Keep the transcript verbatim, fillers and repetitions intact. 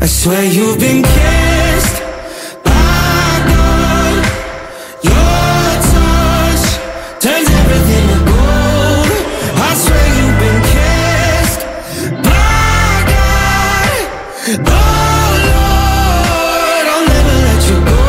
I swear you've been kissed by God. Your touch turns everything to gold. I swear you've been kissed by God. Oh Lord, I'll never let you go.